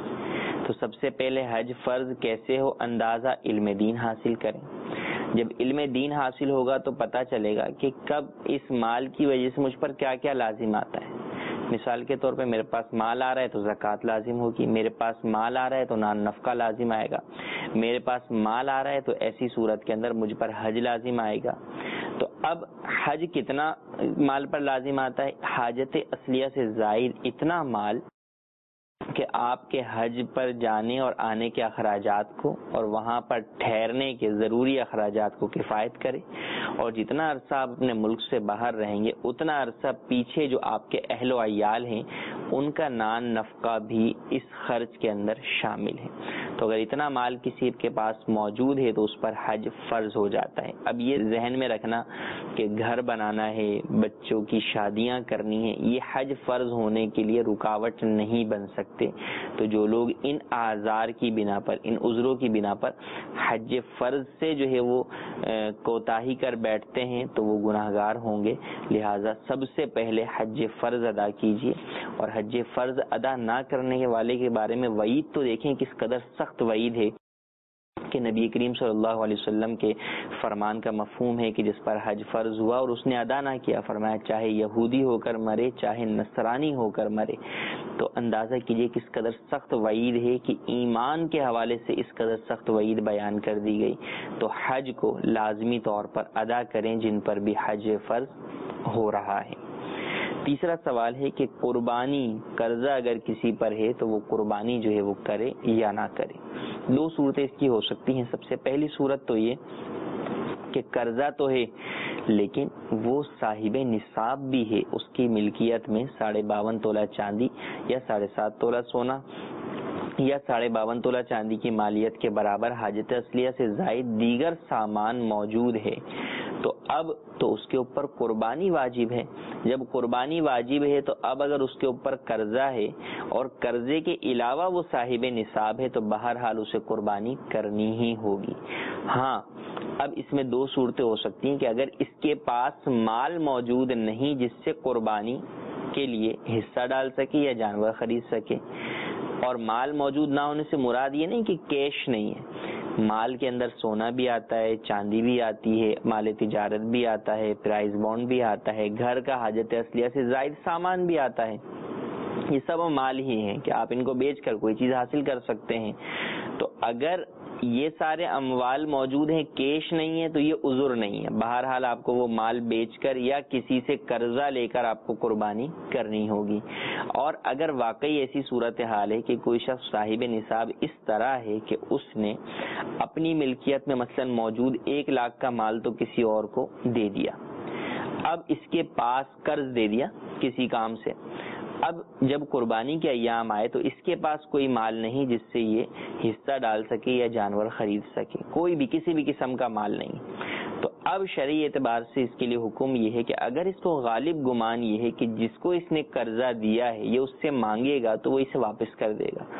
Speaker 2: تو سب سے پہلے حج فرض کیسے ہو، اندازہ علم دین حاصل کریں. جب علم دین حاصل ہوگا تو پتہ چلے گا کہ کب اس مال کی وجہ سے مجھ پر کیا کیا لازم آتا ہے. مثال کے طور پہ میرے پاس مال آ رہا ہے تو زکوٰۃ لازم ہوگی، میرے پاس مال آ رہا ہے تو نان نفقہ لازم آئے گا، میرے پاس مال آ رہا ہے تو ایسی صورت کے اندر مجھ پر حج لازم آئے گا. تو اب حج کتنا مال پر لازم آتا ہے؟ حاجت اصلیہ سے زائد اتنا مال کہ آپ کے حج پر جانے اور آنے کے اخراجات کو اور وہاں پر ٹھہرنے کے ضروری اخراجات کو کفایت کرے، اور جتنا عرصہ آپ اپنے ملک سے باہر رہیں گے اتنا عرصہ پیچھے جو آپ کے اہل و عیال ہیں ان کا نان نفقہ بھی اس خرچ کے اندر شامل ہے. تو اگر اتنا مال کسی کے پاس موجود ہے تو اس پر حج فرض ہو جاتا ہے۔ اب یہ ذہن میں رکھنا کہ گھر بنانا ہے، بچوں کی شادیاں کرنی ہیں، یہ حج فرض ہونے کے لیے رکاوٹ نہیں بن سکتے۔ تو جو لوگ ان اعذار کی بنا پر، ان عذروں کی بنا پر حج فرض سے جو ہے وہ کوتاہی کر بیٹھتے ہیں تو وہ گناہگار ہوں گے۔ لہٰذا سب سے پہلے حج فرض ادا کیجیے، اور حج فرض ادا نہ کرنے کے والے کے بارے میں وعید تو دیکھیں کس قدر سخت وعید ہے کہ نبی کریم صلی اللہ علیہ وسلم کے فرمان کا مفہوم ہے کہ جس پر حج فرض ہوا اور اس نے ادا نہ کیا، فرمایا چاہے یہودی ہو کر مرے چاہے نصرانی ہو کر مرے۔ تو اندازہ کیجئے کس قدر سخت وعید ہے کہ ایمان کے حوالے سے اس قدر سخت وعید بیان کر دی گئی۔ تو حج کو لازمی طور پر ادا کریں جن پر بھی حج فرض ہو رہا ہے۔ تیسرا سوال ہے کہ قربانی قرضہ اگر کسی پر ہے تو وہ قربانی جو ہے وہ کرے یا نہ کرے۔ دو صورتیں اس کی ہو سکتی ہیں۔ سب سے پہلی صورت تو یہ کہ قرضہ تو ہے لیکن وہ صاحب نصاب بھی ہے، اس کی ملکیت میں ساڑھے باون تولہ چاندی یا ساڑھے سات تولہ سونا یا ساڑھے باون تولہ چاندی کی مالیت کے برابر حاجت اصلیہ سے زائد دیگر سامان موجود ہے، تو اب تو اس کے اوپر قربانی واجب ہے۔ جب قربانی واجب ہے تو اب اگر اس کے اوپر قرضہ ہے اور قرضے کے علاوہ وہ صاحب نصاب ہے تو بہرحال اسے قربانی کرنی ہی ہوگی۔ ہاں اب اس میں دو صورتیں ہو سکتی ہیں کہ اگر اس کے پاس مال موجود نہیں جس سے قربانی کے لیے حصہ ڈال سکے یا جانور خرید سکے، اور مال موجود نہ ہونے سے مراد یہ نہیں کہ کیش نہیں ہے، مال کے اندر سونا بھی آتا ہے، چاندی بھی آتی ہے، مال تجارت بھی آتا ہے، پرائز بانڈ بھی آتا ہے، گھر کا حاجت اصلیہ سے زائد سامان بھی آتا ہے، یہ سب مال ہی ہیں کہ آپ ان کو بیچ کر کوئی چیز حاصل کر سکتے ہیں۔ تو اگر یہ سارے اموال موجود ہیں، کیش نہیں ہے، تو یہ عذر نہیں ہے، بہرحال آپ کو وہ مال بیچ کر یا کسی سے قرضہ لے کر آپ کو قربانی کرنی ہوگی۔ اور اگر واقعی ایسی صورتحال ہے کہ کوئی شخص صاحب نصاب اس طرح ہے کہ اس نے اپنی ملکیت میں مثلا موجود ایک لاکھ کا مال تو کسی اور کو دے دیا، اب اس کے پاس قرض دے دیا کسی کام سے، اب جب قربانی کے ایام آئے تو اس کے پاس کوئی مال نہیں جس سے یہ حصہ ڈال سکے یا جانور خرید سکے، کوئی بھی کسی بھی قسم کا مال نہیں۔ تو اب شرعی اعتبار سے اس کے لیے حکم یہ ہے کہ اگر اس کو غالب گمان یہ ہے کہ جس کو اس نے قرضہ دیا ہے یہ اس سے مانگے گا تو وہ اسے واپس کر دے گا،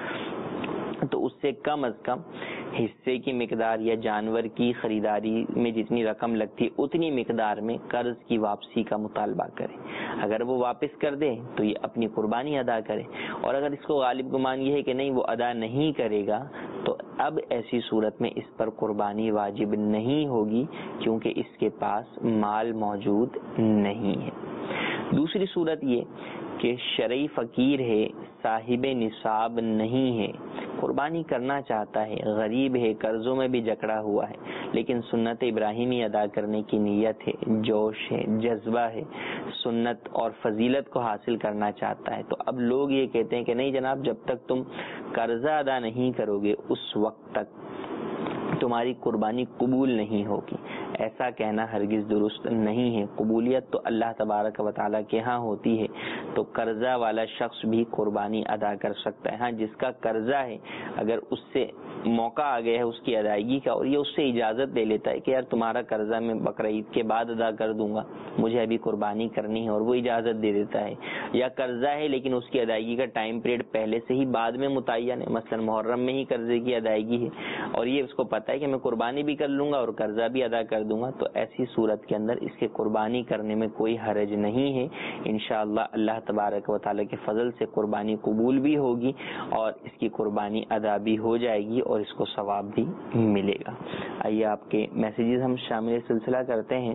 Speaker 2: تو اس سے کم از کم حصے کی مقدار یا جانور کی خریداری میں جتنی رقم لگتی اتنی مقدار میں قرض کی واپسی کا مطالبہ کرے۔ اگر وہ واپس کر دے تو یہ اپنی قربانی ادا کرے، اور اگر اس کو غالب گمان یہ ہے کہ نہیں وہ ادا نہیں کرے گا تو اب ایسی صورت میں اس پر قربانی واجب نہیں ہوگی کیونکہ اس کے پاس مال موجود نہیں ہے۔ دوسری صورت یہ کہ شرعی فقیر ہے، صاحب نصاب نہیں ہے، قربانی کرنا چاہتا ہے، غریب ہے، قرضوں میں بھی جکڑا ہوا ہے، لیکن سنت ابراہیمی ادا کرنے کی نیت ہے، جوش ہے، جذبہ ہے، سنت اور فضیلت کو حاصل کرنا چاہتا ہے۔ تو اب لوگ یہ کہتے ہیں کہ نہیں جناب، جب تک تم قرضہ ادا نہیں کرو گے اس وقت تک تمہاری قربانی قبول نہیں ہوگی۔ ایسا کہنا ہرگز درست نہیں ہے، قبولیت تو اللہ تبارک و تعالیٰ کے ہاں ہوتی ہے، تو قرضہ والا شخص بھی قربانی ادا کر سکتا ہے۔ ہاں جس کا قرضہ ہے اگر اس سے موقع آ گیا ہے اس کی ادائیگی کا اور یہ اس سے اجازت لے لیتا ہے کہ یار تمہارا قرضہ میں بقرعید کے بعد ادا کر دوں گا، مجھے ابھی قربانی کرنی ہے، اور وہ اجازت دے دیتا ہے، یا قرضہ ہے لیکن اس کی ادائیگی کا ٹائم پیریڈ پہلے سے ہی بعد میں متعین ہے، مثلا محرم میں ہی قرضے کی ادائیگی ہے اور یہ اس کو پتہ ہے کہ میں قربانی بھی کر لوں گا اور قرضہ بھی ادا کر دوں گا، تو ایسی صورت کے اندر اس کے قربانی کرنے میں کوئی حرج نہیں ہے۔ انشاءاللہ اللہ تبارک و تعالیٰ کے فضل سے قربانی قبول بھی ہوگی اور اس کی قربانی ادا بھی ہو جائے گی اور اس کو ثواب بھی ملے گا۔ آئیے آپ کے میسیجز ہم شامل سلسلہ کرتے ہیں۔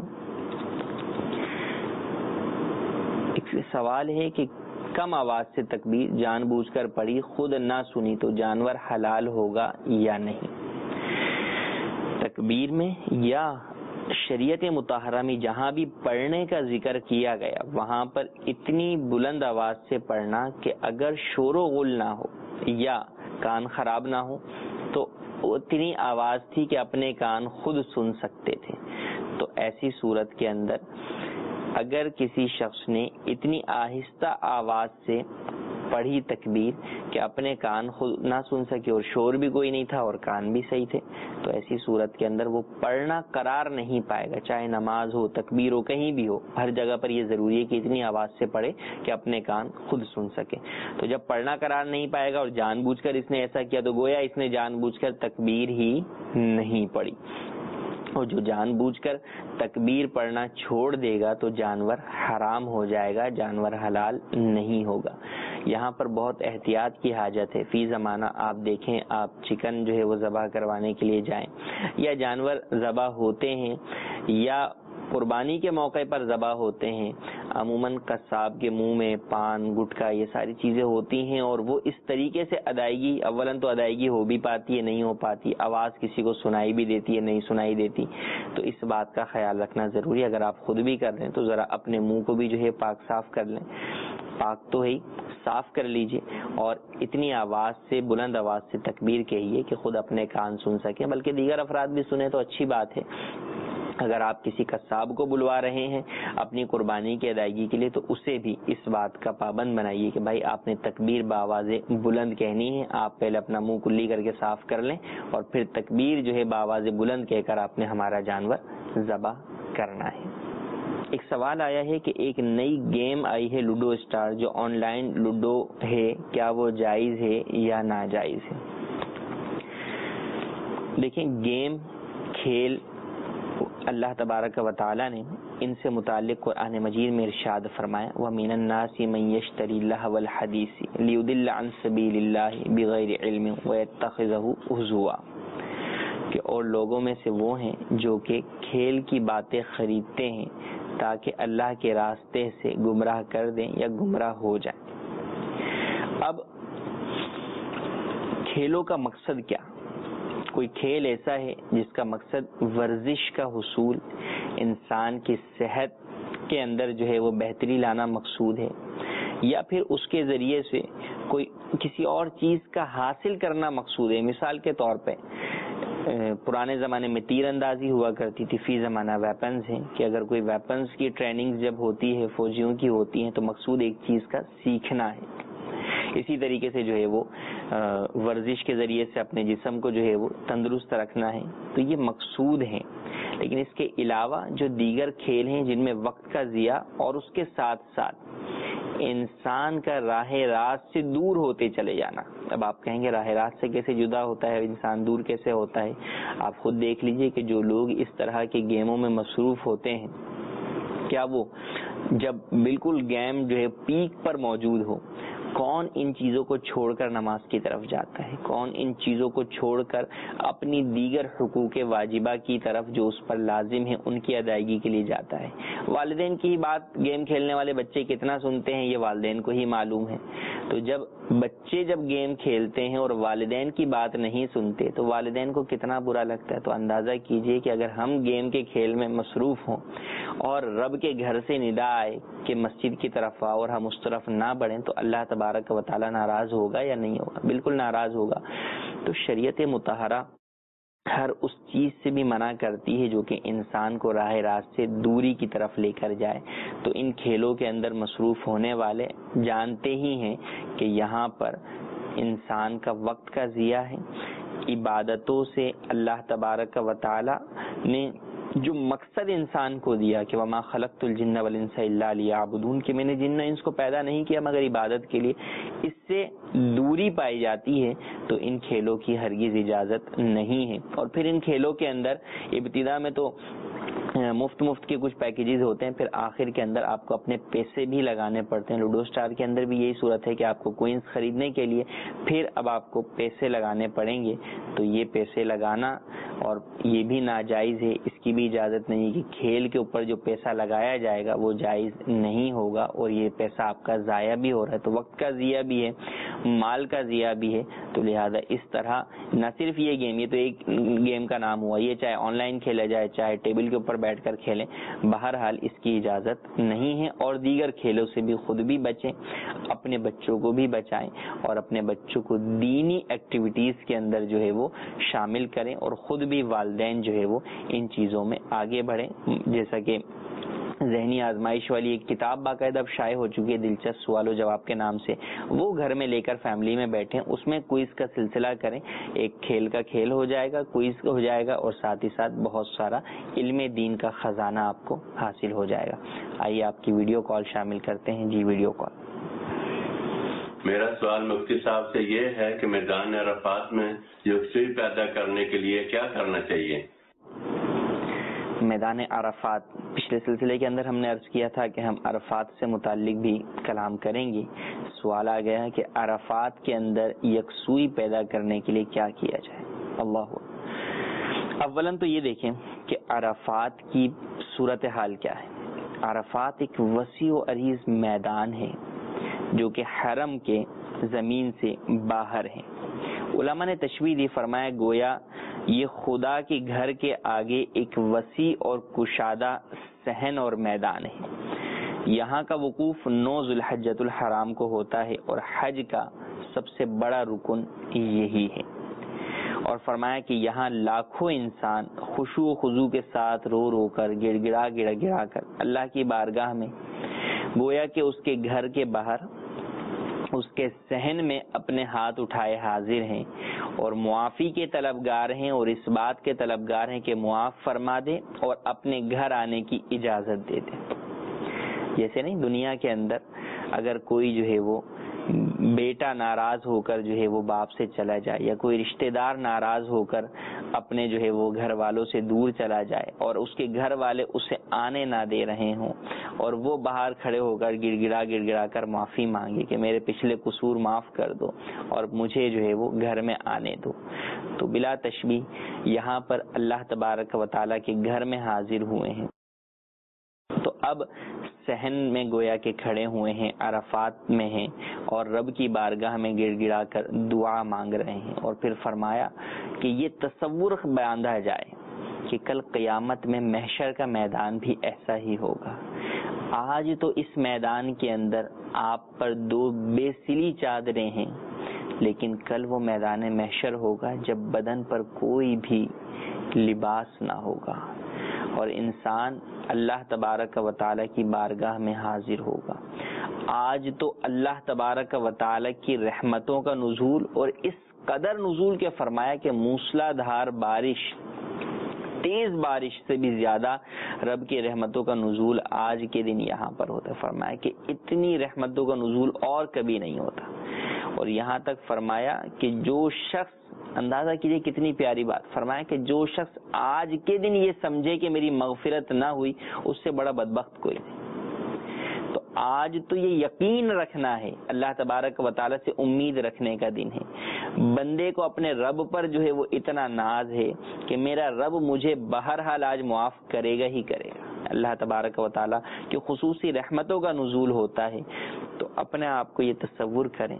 Speaker 2: ایک سوال ہے کہ کم آواز سے تکبیر جان بوجھ کر پڑھی، خود نہ سنی تو جانور حلال ہوگا یا نہیں؟ تکبیر میں یا شریعت مطہرہ میں جہاں بھی پڑھنے کا ذکر کیا گیا وہاں پر اتنی بلند آواز سے پڑھنا کہ اگر شور و غل نہ ہو یا کان خراب نہ ہو تو اتنی آواز تھی کہ اپنے کان خود سن سکتے تھے، تو ایسی صورت کے اندر اگر کسی شخص نے اتنی آہستہ آواز سے پڑھی تکبیر کہ اپنے کان خود نہ سن سکے اور شور بھی کوئی نہیں تھا اور کان بھی صحیح تھے، تو ایسی صورت کے اندر وہ پڑھنا قرار نہیں پائے گا، چاہے نماز ہو، تکبیر ہو، کہیں بھی ہو، ہر جگہ پر یہ ضروری ہے کہ اتنی آواز سے پڑھے کہ اپنے کان خود سن سکے۔ تو جب پڑھنا قرار نہیں پائے گا اور جان بوجھ کر اس نے ایسا کیا تو گویا اس نے جان بوجھ کر تکبیر ہی نہیں پڑھی، اور جو جان بوجھ کر تکبیر پڑھنا چھوڑ دے گا تو جانور حرام ہو جائے گا، جانور حلال نہیں ہوگا۔ یہاں پر بہت احتیاط کی حاجت ہے۔ فی زمانہ آپ دیکھیں، آپ چکن جو ہے وہ ذبح کروانے کے لیے جائیں یا جانور ذبح ہوتے ہیں یا قربانی کے موقع پر ذبح ہوتے ہیں، عموماً قصاب کے منہ میں پان، گٹکا، یہ ساری چیزیں ہوتی ہیں، اور وہ اس طریقے سے ادائیگی، اولاً تو ادائیگی ہو بھی پاتی ہے، نہیں ہو پاتی، آواز کسی کو سنائی بھی دیتی ہے، نہیں سنائی دیتی، تو اس بات کا خیال رکھنا ضروری ہے۔ اگر آپ خود بھی کر رہے ہیں تو ذرا اپنے منہ کو بھی جو ہے پاک صاف کر لیں، پاک تو ہے صاف کر لیجئے، اور اتنی آواز سے، بلند آواز سے تکبیر کہیے کہ خود اپنے کان سن سکیں، بلکہ دیگر افراد بھی سنیں تو اچھی بات ہے۔ اگر آپ کسی قصاب کو بلوا رہے ہیں اپنی قربانی کی ادائیگی کے لیے تو اسے بھی اس بات کا پابند بنائیے کہ بھائی آپ نے تکبیر بآواز بلند کہنی ہے، آپ پہلے اپنا منہ کلی کر کے صاف کر لیں اور پھر تکبیر جو ہے بآواز بلند کہہ کر آپ نے ہمارا جانور ذبح کرنا ہے۔ ایک سوال آیا ہے کہ ایک نئی گیم آئی ہے لوڈو اسٹار، جو آن لائن لوڈو ہے، کیا وہ جائز ہے یا ناجائز ہے؟ دیکھیں، گیم، کھیل، اللہ تبارک و تعالی نے ان سے متعلق قرآن مجید میں ارشاد فرمایا، وَمِنَ النَّاسِ مَن يَشْتَرِي اللَّهْوَ الْحَدِيثِ لِيُضِلَّ عَن سَبِيلِ اللَّهِ بِغَيْرِ عِلْمٍ وَيَتَّخِذَهُ هُزُوًا، کہ اور لوگوں میں سے وہ ہیں جو کہ کھیل کی باتیں خریدتے ہیں تاکہ اللہ کے راستے سے گمراہ کر دیں یا گمراہ ہو جائیں۔ اب کھیلوں کا مقصد کیا؟ کوئی کھیل ایسا ہے جس کا مقصد ورزش کا حصول، انسان کی صحت کے اندر جو ہے وہ بہتری لانا مقصود ہے، یا پھر اس کے ذریعے سے کوئی کسی اور چیز کا حاصل کرنا مقصود ہے؟ مثال کے طور پہ پرانے زمانے میں تیر اندازی ہوا کرتی تھی، فی زمانہ ویپنز ہیں، کہ اگر کوئی ویپنز کی ٹریننگ جب ہوتی ہے، فوجیوں کی ہوتی ہیں، تو مقصود ایک چیز کا سیکھنا ہے۔ اسی طریقے سے جو ہے وہ ورزش کے ذریعے سے اپنے جسم کو جو ہے وہ تندرست رکھنا ہے، تو یہ مقصود ہیں۔ لیکن اس کے علاوہ جو دیگر کھیل ہیں جن میں وقت کا ضیاع اور اس کے ساتھ ساتھ انسان کا راہ راست سے دور ہوتے چلے جانا۔ اب آپ کہیں گے راہ راست سے کیسے جدا ہوتا ہے، انسان دور کیسے ہوتا ہے؟ آپ خود دیکھ لیجئے کہ جو لوگ اس طرح کے گیموں میں مصروف ہوتے ہیں، کیا وہ جب بالکل گیم جو ہے پیک پر موجود ہو، کون ان چیزوں کو چھوڑ کر نماز کی طرف جاتا ہے؟ کون ان چیزوں کو چھوڑ کر اپنی دیگر حقوق واجبہ کی طرف جو اس پر لازم ہے ان کی ادائیگی کے لیے جاتا ہے؟ والدین کی بات گیم کھیلنے والے بچے کتنا سنتے ہیں یہ والدین کو ہی معلوم ہے۔ تو جب بچے جب گیم کھیلتے ہیں اور والدین کی بات نہیں سنتے تو والدین کو کتنا برا لگتا ہے۔ تو اندازہ کیجئے کہ اگر ہم گیم کے کھیل میں مصروف ہوں اور رب کے گھر سے ندا آئے کہ مسجد کی طرف آؤ اور ہم اس طرف نہ بڑھیں تو اللہ تبارک و تعالی ناراض ہوگا یا نہیں ہوگا؟ بالکل ناراض ہوگا۔ تو شریعت مطہرہ ہر اس چیز سے بھی منع کرتی ہے جو کہ انسان کو راہ راست سے دوری کی طرف لے کر جائے۔ تو ان کھیلوں کے اندر مصروف ہونے والے جانتے ہی ہیں کہ یہاں پر انسان کا وقت کا ضیاع ہے، عبادتوں سے اللہ تبارک و تعالی نے جو مقصد انسان کو دیا کہ وما خلقت الجن والانس الا لیعبدون، کہ میں نے جن انس کو پیدا نہیں کیا مگر عبادت کے لیے، اس سے دوری پائی جاتی ہے تو ان کھیلوں کی ہرگز اجازت نہیں ہے۔ اور پھر ان کھیلوں کے اندر ابتدا میں تو مفت مفت کے کچھ پیکیجز ہوتے ہیں، پھر آخر کے اندر آپ کو اپنے پیسے بھی لگانے پڑتے ہیں۔ لوڈو اسٹار کے اندر بھی یہی صورت ہے کہ آپ کو کوئنز خریدنے کے لیے پھر اب آپ کو پیسے لگانے پڑیں گے۔ تو یہ پیسے لگانا اور یہ بھی ناجائز ہے، اس کی بھی اجازت نہیں کہ کھیل کے اوپر جو پیسہ لگایا جائے گا وہ جائز نہیں ہوگا، اور یہ پیسہ آپ کا ضائع بھی ہو رہا ہے، تو وقت کا ضیاع بھی ہے، مال کا ضیاع بھی ہے۔ تو لہذا اس طرح نہ صرف یہ گیم، یہ تو ایک گیم کا نام ہوا، یہ چاہے آن لائن کھیلا جائے چاہے ٹیبل کے اوپر بیٹھ کر کھیلیں، بہرحال اس کی اجازت نہیں ہے۔ اور دیگر کھیلوں سے بھی خود بھی بچیں، اپنے بچوں کو بھی بچائیں، اور اپنے بچوں کو دینی ایکٹیویٹیز کے اندر جو ہے وہ شامل کریں، اور خود بھی والدین جو ہے وہ ان چیزوں میں آگے بڑھیں۔ جیسا کہ ذہنی آزمائش والی ایک کتاب باقاعدہ اب شائع ہو چکی ہے دلچسپ سوال و جواب کے نام سے، وہ گھر میں لے کر فیملی میں بیٹھیں، اس میں کوئز کا سلسلہ کریں، ایک کھیل کا کھیل ہو جائے گا، کوئز ہو جائے گا، اور ساتھ ہی ساتھ بہت سارا علم دین کا خزانہ آپ کو حاصل ہو جائے گا۔ آئیے آپ کی ویڈیو کال شامل کرتے ہیں۔ جی ویڈیو کال۔
Speaker 9: میرا سوال مفتی صاحب سے یہ ہے کہ میدان عرفات میں یکسوئی پیدا کرنے کے لیے کیا کرنا چاہیے؟
Speaker 2: میدان عرفات، پچھلے سلسلے کے اندر ہم نے عرض کیا تھا کہ ہم عرفات سے متعلق بھی کلام کریں گے۔ سوال آ گیا کہ عرفات کے اندر یکسوئی پیدا کرنے کے لیے کیا کیا جائے۔ اللہ اولاً تو یہ دیکھیں کہ عرفات کی صورتحال کیا ہے۔ عرفات ایک وسیع و عریض میدان ہے جو کہ حرم کے زمین سے باہر ہے۔ علماء نے تشبیہ دی، فرمایا گویا یہ خدا کے گھر کے آگے ایک وسیع اور کشادہ صحن اور میدان ہے۔ یہاں کا وقوف نو ذوالحجۃ الحرام کو ہوتا ہے اور حج کا سب سے بڑا رکن یہی ہے۔ اور فرمایا کہ یہاں لاکھوں انسان خشوع و خضوع کے ساتھ رو رو کر گڑ گڑا گڑ گڑا کر اللہ کی بارگاہ میں گویا کہ اس کے گھر کے باہر اس کے صحن میں اپنے ہاتھ اٹھائے حاضر ہیں اور معافی کے طلبگار ہیں، اور اس بات کے طلبگار ہیں کہ معاف فرما دے اور اپنے گھر آنے کی اجازت دے دے۔ جیسے نہیں دنیا کے اندر اگر کوئی جو ہے وہ بیٹا ناراض ہو کر جو ہے وہ باپ سے چلا جائے، یا کوئی رشتہ دار ناراض ہو کر اپنے جو ہے وہ گھر والوں سے دور چلا جائے اور اس کے گھر والے اسے آنے نہ دے رہے ہوں، اور وہ باہر کھڑے ہو کر گڑ گڑا گڑ گڑا کر معافی مانگے کہ میرے پچھلے قصور معاف کر دو اور مجھے جو ہے وہ گھر میں آنے دو، تو بلا تشبیہ یہاں پر اللہ تبارک و تعالیٰ کے گھر میں حاضر ہوئے ہیں۔ تو اب صحن میں گویا کہ کھڑے ہوئے ہیں، عرفات میں ہیں، اور رب کی بارگاہ میں گڑ گڑا کر دعا مانگ رہے ہیں۔ اور پھر فرمایا کہ یہ تصور باندھا جائے کہ کل قیامت میں محشر کا میدان بھی ایسا ہی ہوگا۔ آج تو اس میدان کے اندر آپ پر دو بے سلی چادریں ہیں، لیکن کل وہ میدان محشر ہوگا جب بدن پر کوئی بھی لباس نہ ہوگا اور انسان اللہ تبارک و تعالیٰ کی بارگاہ میں حاضر ہوگا۔ آج تو اللہ تبارک و تعالیٰ کی رحمتوں کا نزول، اور اس قدر نزول کے فرمایا کہ موسلا دھار بارش، تیز بارش سے بھی زیادہ رب کی رحمتوں کا نزول آج کے دن یہاں پر ہوتا ہے۔ فرمایا کہ اتنی رحمتوں کا نزول اور کبھی نہیں ہوتا، اور یہاں تک فرمایا کہ جو شخص، اندازہ کیجئے کتنی پیاری بات، فرمایا کہ جو شخص آج کے دن یہ سمجھے کہ میری مغفرت نہ ہوئی، اس سے بڑا بدبخت کوئی نہیں۔ تو آج تو یہ یقین رکھنا ہے، اللہ تبارک و تعالیٰ سے امید رکھنے کا دن ہے۔ بندے کو اپنے رب پر جو ہے وہ اتنا ناز ہے کہ میرا رب مجھے بہرحال آج معاف کرے گا ہی کرے گا۔ اللہ تبارک و تعالیٰ کی خصوصی رحمتوں کا نزول ہوتا ہے، تو اپنے آپ کو یہ تصور کریں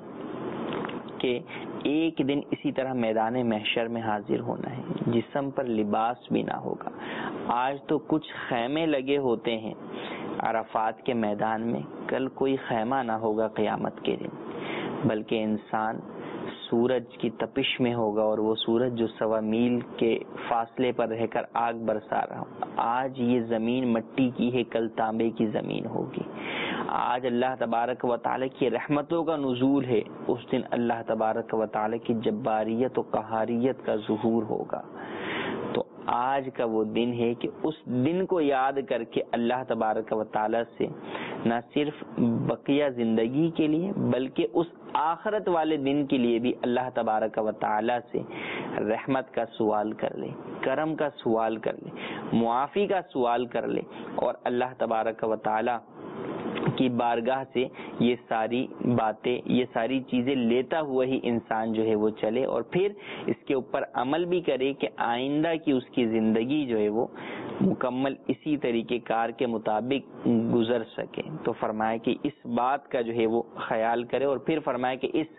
Speaker 2: کہ ایک دن اسی طرح میدان محشر میں حاضر ہونا ہے، جسم پر لباس بھی نہ ہوگا۔ آج تو کچھ خیمے لگے ہوتے ہیں عرفات کے میدان میں، کل کوئی خیمہ نہ ہوگا قیامت کے دن، بلکہ انسان سورج کی تپش میں ہوگا، اور وہ سورج جو سوا میل کے فاصلے پر رہ کر آگ برسا رہا ہوں۔ آج یہ زمین مٹی کی ہے، کل تانبے کی زمین ہوگی۔ آج اللہ تبارک و تعالیٰ کی رحمتوں کا نزول ہے، اس دن اللہ تبارک و تعالیٰ کی جباریت و قہاریت کا ظہور ہوگا۔ تو آج کا وہ دن ہے کہ اس دن کو یاد کر کے اللہ تبارک و تعالیٰ سے نہ صرف بقیہ زندگی کے لیے بلکہ اس آخرت والے دن کے لیے بھی اللہ تبارک و تعالیٰ سے رحمت کا سوال کر لے، کرم کا سوال کر لے، معافی کا سوال کر لے، اور اللہ تبارک و تعالیٰ کی بارگاہ سے یہ ساری باتیں، یہ ساری چیزیں لیتا ہوا ہی انسان جو ہے وہ چلے، اور پھر اس کے اوپر عمل بھی کرے کہ آئندہ کی اس کی زندگی جو ہے وہ مکمل اسی طریقے کار کے مطابق گزر سکے۔ تو فرمایا کہ اس بات کا جو ہے وہ خیال کرے، اور پھر فرمایا کہ اس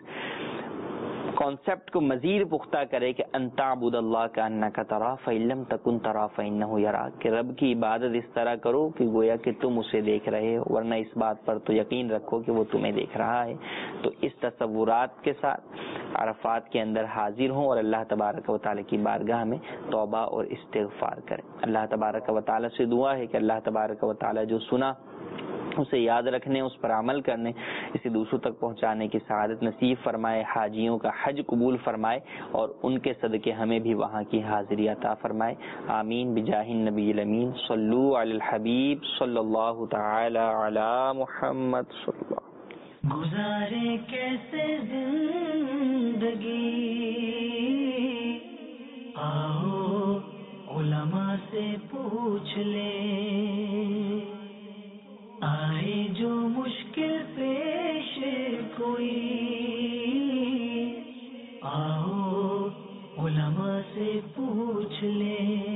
Speaker 2: کانسیپٹ کو مزید پختہ کرے کہ ان تعبد اللہ کانک تراہ فإن لم تکن تراہ فإنہ یراک، کہ رب کی عبادت اس طرح کرو کہ گویا کہ تم اسے دیکھ رہے ہو، ورنہ اس بات پر تو یقین رکھو کہ وہ تمہیں دیکھ رہا ہے۔ تو اس تصورات کے ساتھ عرفات کے اندر حاضر ہوں اور اللہ تبارک و تعالیٰ کی بارگاہ میں توبہ اور استغفار کریں. اللہ تبارک و تعالیٰ سے دعا ہے کہ اللہ تبارک و تعالیٰ جو سنا اسے یاد رکھنے، اس پر عمل کرنے، اسے دوسروں تک پہنچانے کی سعادت نصیب فرمائے، حاجیوں کا حج قبول فرمائے اور ان کے صدقے ہمیں بھی وہاں کی حاضری عطا فرمائے. آمین بجاہ النبی الامین. صلو علی الحبیب صلی اللہ تعالی علی محمد صلی اللہ.
Speaker 1: گزارے کیسے زندگی، آؤ علماء سے پوچھ لیں، آئے جو مشکل پیش کوئی، آؤ علماء سے پوچھ لیں.